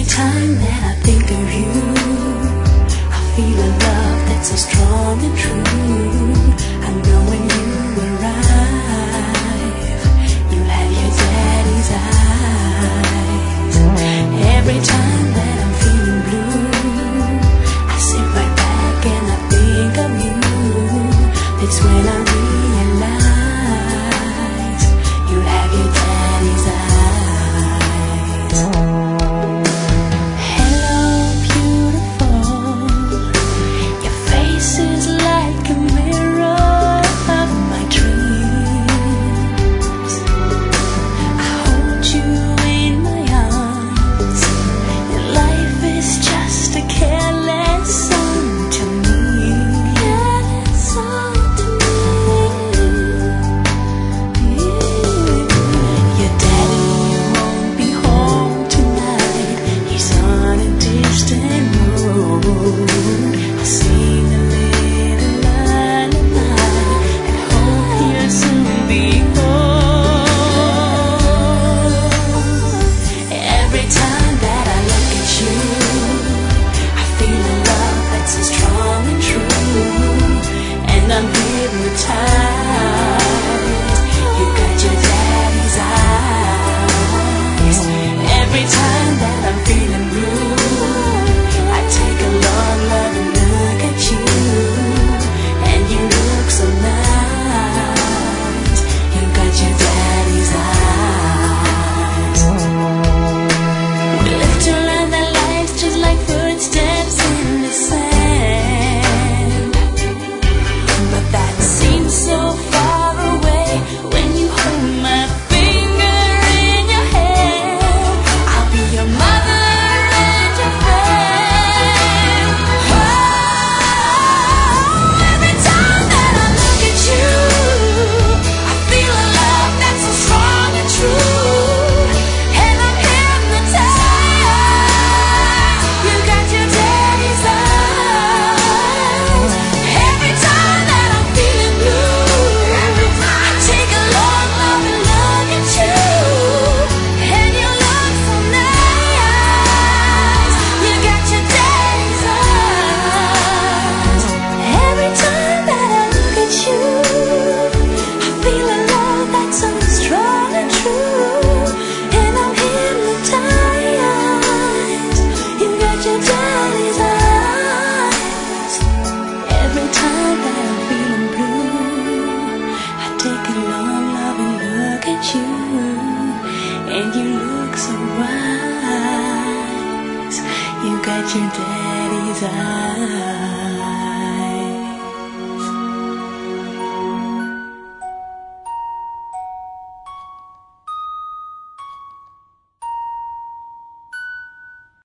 time that I think of you, I feel a love that's so strong and true. I know when you arrive, you'll have your daddy's eyes. Every time that I'm feeling blue, I sit right back and I think of you. That's when I realize you'll have your daddy's eyes. And you look so wise. You got your daddy's eyes.